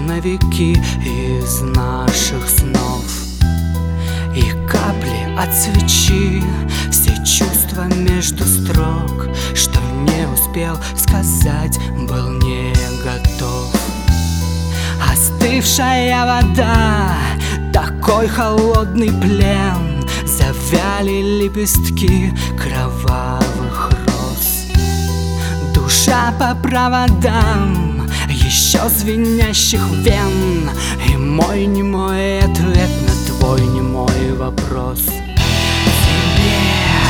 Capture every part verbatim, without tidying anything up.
черновики из наших снов и капли от свечи, все чувства между строк, что не успел сказать, был не готов. Остывшая вода, такой холодный плен, завяли лепестки кровавых роз. Душа по проводам еще звенящих вен, и мой немой ответ на твой немой вопрос. Тебе,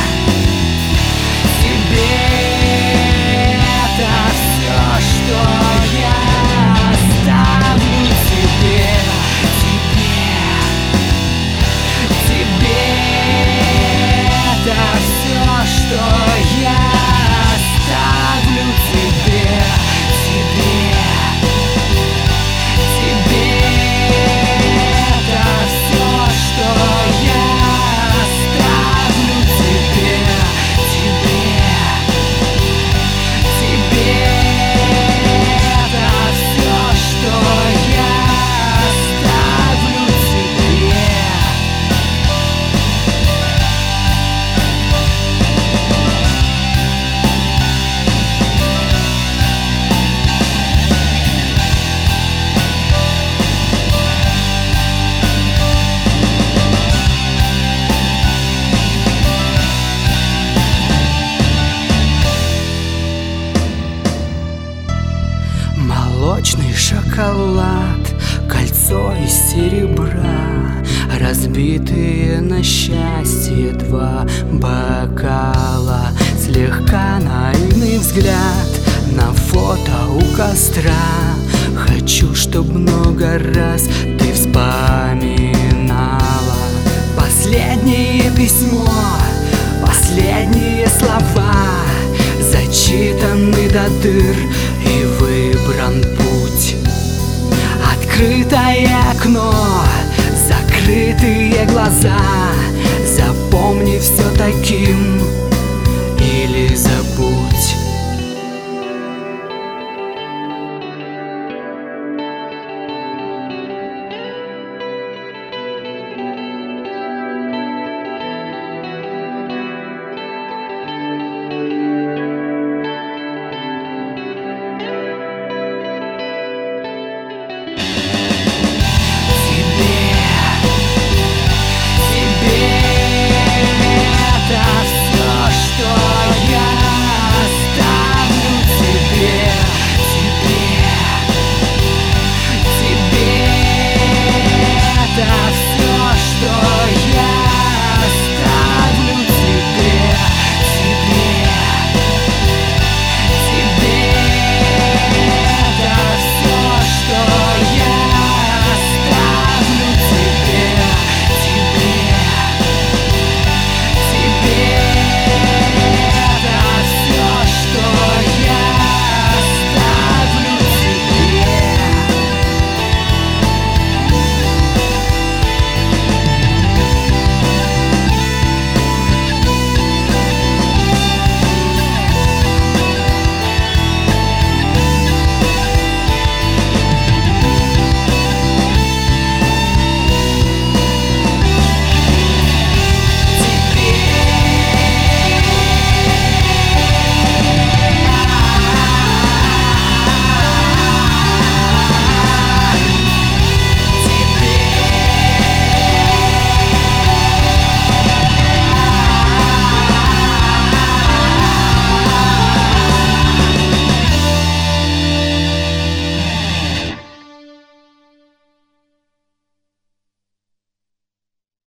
тебе это все, что я оставлю тебе, тебе, тебе это все, что я оставлю тебе, тебе, тебе это все, что я оставлю тебе, тебе, тебе это все, что я оставлю тебе. Молочный шоколад, кольцо из серебра, разбитые на счастье два бокала, слегка наивный взгляд на фото у костра. Хочу, чтоб много раз ты вспоминала последнее письмо, последние слова, зачитаны до дыр и выбран путь. Открытое окно, закрытые глаза, запомни все таким